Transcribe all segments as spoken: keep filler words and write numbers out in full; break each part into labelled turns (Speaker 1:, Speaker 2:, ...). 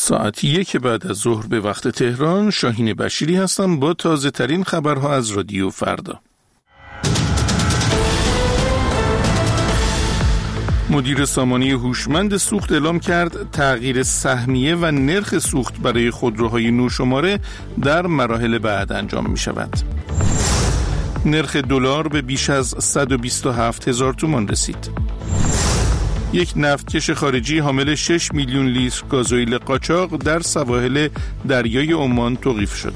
Speaker 1: ساعت یک بعد از ظهر به وقت تهران، شاهین بشیری هستم با تازه ترین خبرها از رادیو فردا. مدیر سامانه هوشمند سوخت اعلام کرد تغییر سهمیه و نرخ سوخت برای خودروهای نوشماره در مراحل بعد انجام می شود. نرخ دلار به بیش از صد و بیست و هفت هزار تومان رسید. یک نفتکش خارجی حامل شش میلیون لیتر گازوئیل قاچاق در سواحل دریای عمان توقیف شد.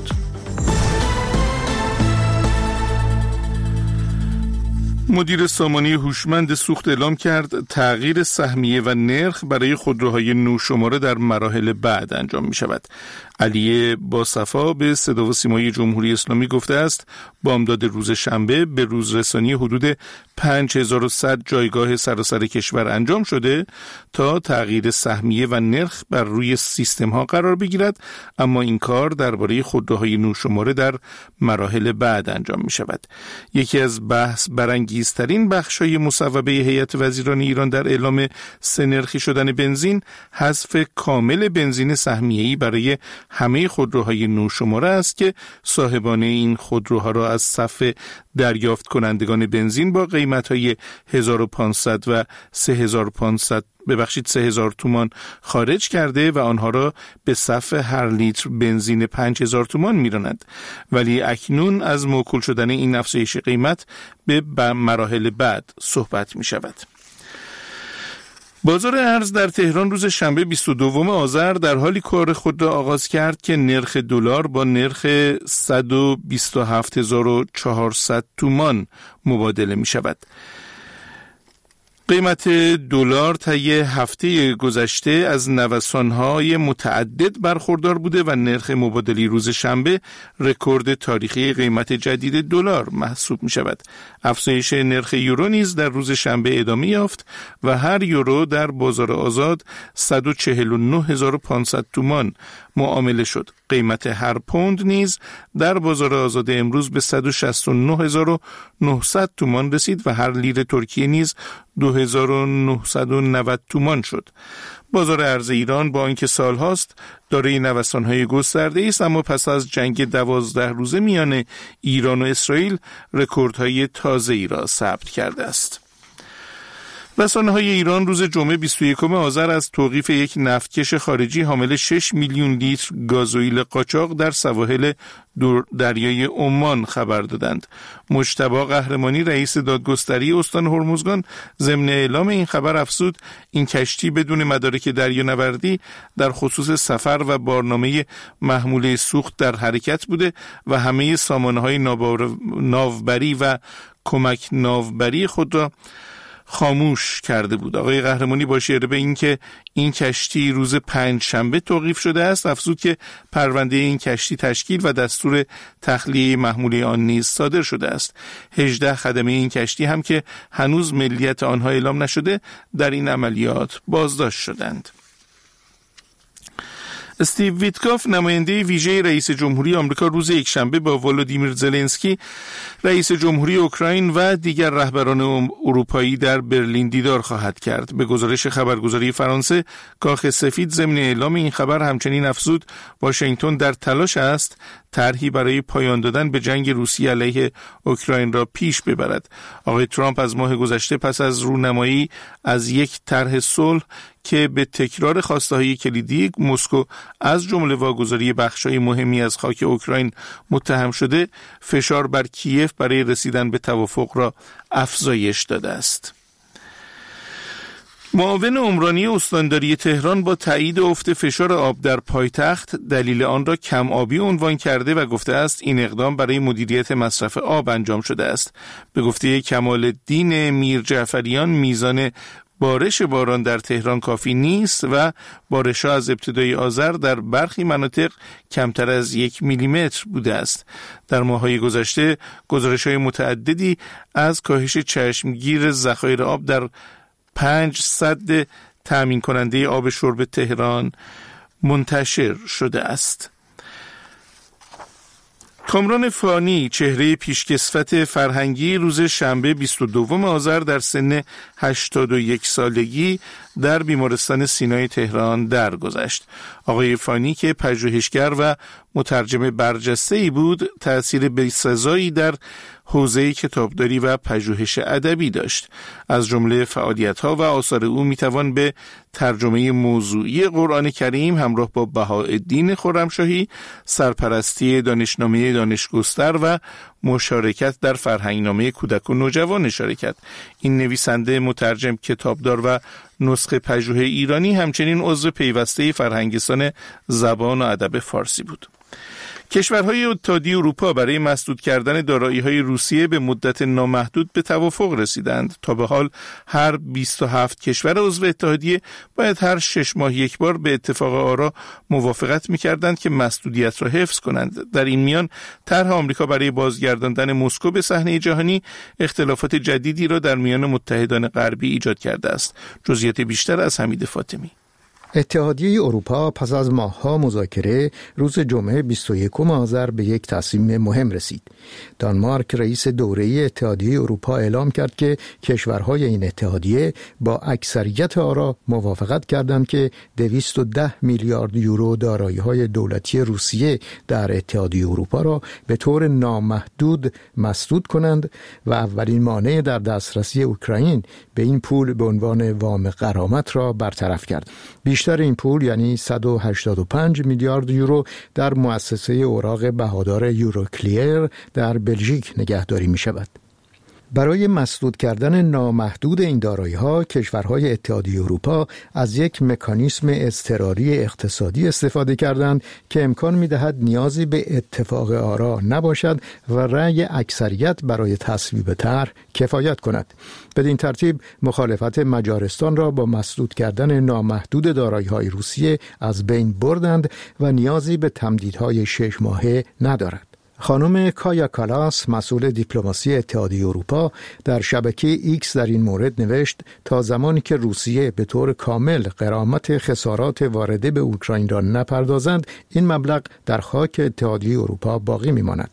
Speaker 1: مدیر سامانه هوشمند سوخت اعلام کرد تغییر سهمیه و نرخ برای خودروهای نوشماره در مراحل بعد انجام می شود. علی باصفا به صدا و سیمای جمهوری اسلامی گفته است بامداد روز شنبه به روزرسانی حدود پنج هزار و صد جایگاه سراسر کشور انجام شده تا تغییر سهمیه و نرخ بر روی سیستم ها قرار بگیرد، اما این کار درباره خودروهای نوشماره در مراحل بعد انجام می شود. یکی از بحث برانگیزترین بخش‌های مصوبه هیئت وزیران ایران در اعلام سه‌نرخی شدن بنزین حذف کامل بنزین سهمیه‌ای برای همه خودروهای نوشماره است که صاحبان این خودروها را از صف دریافت کنندگان بنزین با قیمت‌های هزار و پانصد و سه هزار و پانصد ببخشید سه هزار تومان خارج کرده و آنها را به صف هر لیتر بنزین پنج هزار تومان می‌راند. ولی اکنون از موکول شدن این افزایش قیمت به مراحل بعد صحبت می‌شود. بازار ارز در تهران روز شنبه بیست و دوم آذر در حالی کار خود را آغاز کرد که نرخ دلار با نرخ صد و بیست و هفت هزار و چهارصد تومان مبادله می شود. قیمت دلار طی هفته گذشته از نوسان‌های متعدد برخوردار بوده و نرخ مبادله روز شنبه رکورد تاریخی قیمت جدید دلار محسوب می‌شود. افزایش نرخ یورو نیز در روز شنبه ادامه یافت و هر یورو در بازار آزاد صد و چهل و نه هزار و پانصد تومان معامله شد. قیمت هر پوند نیز در بازار آزاد امروز به صد و شصت و نه هزار و نهصد تومان رسید و هر لیر ترکیه نیز دو هزار و نهصد و نود تومان شد. بازار ارز ایران با آنکه سالهاست دارای نوسان‌های گسترده‌ای است، اما پس از جنگ دوازده روزه میان ایران و اسرائیل رکوردهای تازه‌ای را ثبت کرده است. رسانه‌های ایران روز جمعه بیست و یکم آذر از توقیف یک نفتکش خارجی حامل شش میلیون لیتر گازوئیل قاچاق در سواحل دریای عمان خبر دادند. مجتبی قهرمانی رئیس دادگستری استان هرمزگان ضمن اعلام این خبر افزود این کشتی بدون مدارک دریانوردی در خصوص سفر و بارنامه محموله سوخت در حرکت بوده و همه سامانه‌های ناوبری و کمک ناوبری خود را خاموش کرده بود. آقای قهرمانی با اشاره به این که این کشتی روز پنج شنبه توقیف شده است افزود که پرونده این کشتی تشکیل و دستور تخلیه محموله آن نیز صادر شده است. هجده خدمه این کشتی هم که هنوز ملیت آنها اعلام نشده در این عملیات بازداشت شدند. استیو ویتکاف نماینده ویژه رئیس جمهوری آمریکا روز یکشنبه با ولودیمیر زلنسکی رئیس جمهوری اوکراین و دیگر رهبران اروپایی در برلین دیدار خواهد کرد. به گزارش خبرگزاری فرانسه، کاخ سفید ضمن اعلام این خبر همچنین افزود واشنگتن در تلاش است طرحی برای پایان دادن به جنگ روسیه علیه اوکراین را پیش ببرد. آقای ترامپ از ماه گذشته پس از رونمایی از یک طرح صلح که به تکرار خواسته‌های کلیدی مسکو از جمله واگذاری بخش‌های مهمی از خاک اوکراین متهم شده، فشار بر کیف برای رسیدن به توافق را افزایش داده است. معاون عمرانی استانداری تهران با تایید افت فشار آب در پایتخت دلیل آن را کم آبی عنوان کرده و گفته است این اقدام برای مدیریت مصرف آب انجام شده است. به گفته کمال الدین میر جعفریان میزان بارش باران در تهران کافی نیست و بارش‌ها از ابتدای آذر در برخی مناطق کمتر از یک میلیمتر بوده است. در ماه‌های گذشته گزارش‌های متعددی از کاهش چشمگیر ذخایر آب در پنج سد تأمین کننده آب شرب تهران منتشر شده است. کامران فانی، چهره پیشکسوت فرهنگی، روز شنبه بیست و دوم آذر در سن هشتاد و یک سالگی در بیمارستان سینای تهران درگذشت. آقای فانی که پژوهشگر و مترجم برجسته‌ای بود، تأثیر بی‌سزایی در حوزه کتابداری و پژوهش ادبی داشت. از جمله فعالیت‌ها و آثار او میتوان به ترجمه موضوعی قرآن کریم همراه با بهاءالدین خرمشاهی، سرپرستی دانشنامه دانشگستر و مشارکت در فرهنگنامه کودک و نوجوان اشاره کرد. این نویسنده، مترجم، کتابدار و نسخه پژوه ایرانی همچنین عضو پیوسته فرهنگستان زبان و ادب فارسی بود. کشورهای اتحادیه اروپا برای مسدود کردن دارایی‌های روسیه به مدت نامحدود به توافق رسیدند. تا به حال هر بیست و هفت کشور عضو اتحادیه باید هر شش ماه یک بار به اتفاق آرا موافقت می‌کردند که مسدودیت را حفظ کنند. در این میان طرح آمریکا برای بازگرداندن مسکو به صحنه جهانی اختلافات جدیدی را در میان متحدان غربی ایجاد کرده است. جزئیات بیشتر از حمید فاطمی.
Speaker 2: اتحادیه اروپا پس از ماه‌ها مذاکره روز جمعه بیست و یکم آذر به یک تصمیم مهم رسید. دانمارک رئیس دوره‌ای اتحادیه اروپا اعلام کرد که کشورهای این اتحادیه با اکثریت آرا موافقت کردند که دویست و ده میلیارد یورو دارایی‌های دولتی روسیه در اتحادیه اروپا را به طور نامحدود مسدود کنند و اولین مانع در دسترسی اوکراین به این پول به عنوان وام غرامت را برطرف کرد. بیشتر این پول یعنی صد و هشتاد و پنج میلیارد یورو در مؤسسه اوراق بهادار یوروکلیر در بلژیک نگهداری می شود. برای مسدود کردن نامحدود این دارایی‌ها، کشورهای اتحادیه اروپا از یک مکانیزم اضطراری اقتصادی استفاده کردند که امکان می‌دهد نیازی به اتفاق آرا نباشد و رأی اکثریت برای تصویب طرح کفایت کند. بدین ترتیب مخالفت مجارستان را با مسدود کردن نامحدود دارایی‌های روسیه از بین بردند و نیازی به تمدیدهای شش ماهه ندارد. خانم کایا کالاس، مسئول دیپلماسی اتحادیه اروپا، در شبکه ایکس در این مورد نوشت تا زمانی که روسیه به طور کامل غرامت خسارات وارده به اوکراین را نپردازند، این مبلغ در خاک اتحادیه اروپا باقی میماند.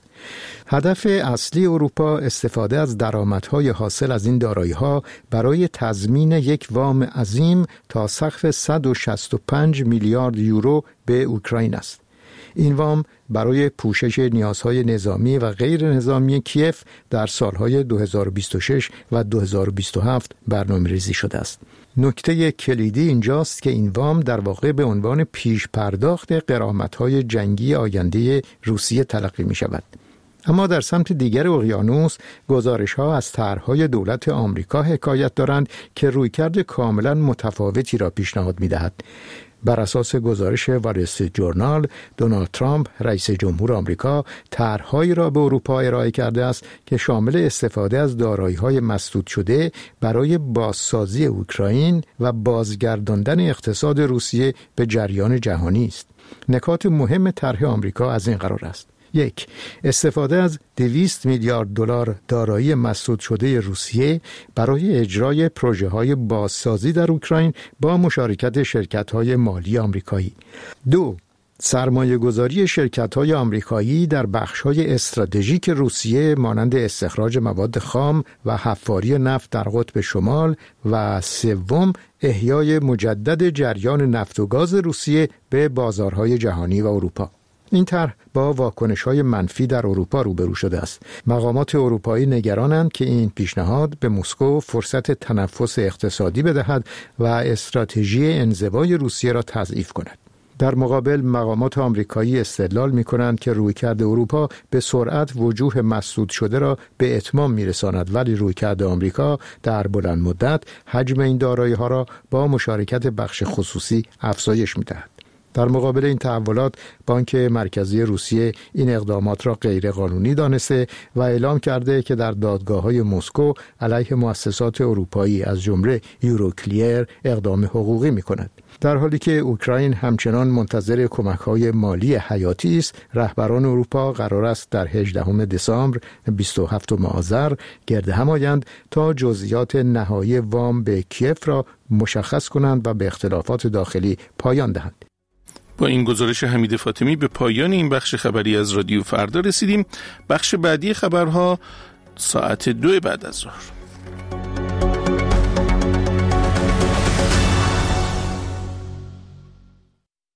Speaker 2: هدف اصلی اروپا استفاده از درآمدهای حاصل از این دارایی‌ها برای تضمین یک وام عظیم تا سقف صد و شصت و پنج میلیارد یورو به اوکراین است. این وام برای پوشش نیازهای نظامی و غیر نظامی کیف در سالهای دو هزار و بیست و شش و دو هزار و بیست و هفت برنامه‌ریزی شده است. نکته کلیدی اینجاست که این وام در واقع به عنوان پیش پرداخت غرامت‌های جنگی آینده روسیه تلقی می شود. اما در سمت دیگر اقیانوس گزارش‌ها از طرح‌های دولت آمریکا حکایت دارند که رویکرد کاملاً متفاوتی را پیشنهاد می‌دهد. بر اساس گزارش وال استریت جورنال، دونالد ترامپ رئیس جمهور آمریکا طرح‌هایی را به اروپا ارائه کرده است که شامل استفاده از دارایی‌های مسدود شده برای بازسازی اوکراین و بازگرداندن اقتصاد روسیه به جریان جهانی است. نکات مهم طرح آمریکا از این قرار است: یک، استفاده از دویست میلیارد دلار دارایی مسدود شده روسیه برای اجرای پروژه‌های بازسازی در اوکراین با مشارکت شرکت‌های مالی آمریکایی. دو، سرمایه گذاری شرکت‌های آمریکایی در بخش‌های استراتژیک روسیه مانند استخراج مواد خام و حفاری نفت در قطب شمال. و سوم، احیای مجدد جریان نفت و گاز روسیه به بازارهای جهانی و اروپا. این طرح با واکنش‌های منفی در اروپا روبرو شده است. مقامات اروپایی نگرانند که این پیشنهاد به مسکو فرصت تنفس اقتصادی بدهد و استراتژی انزوای روسیه را تضعیف کند. در مقابل مقامات آمریکایی استدلال می‌کنند که رویکرد اروپا به سرعت وجوه مسدود شده را به اتمام می‌رساند، ولی رویکرد آمریکا در بلند مدت حجم این دارایی‌ها را با مشارکت بخش خصوصی افزایش می‌دهد. در مقابل این تحولات، بانک مرکزی روسیه این اقدامات را غیر قانونی دانسته و اعلام کرده که در دادگاه‌های مسکو علیه مؤسسات اروپایی از جمله یوروکلیر اقدام حقوقی می‌کند. در حالی که اوکراین همچنان منتظر کمک‌های مالی حیاتی است، رهبران اروپا قرار است در هجدهم دسامبر بیست و هفتم آذر گرد هم آیند تا جزئیات نهایی وام به کیف را مشخص کنند و به اختلافات داخلی پایان دهند.
Speaker 1: با این گزارش حمید فاطمی به پایان این بخش خبری از رادیو فردا رسیدیم. بخش بعدی خبرها ساعت دو بعد از ظهر.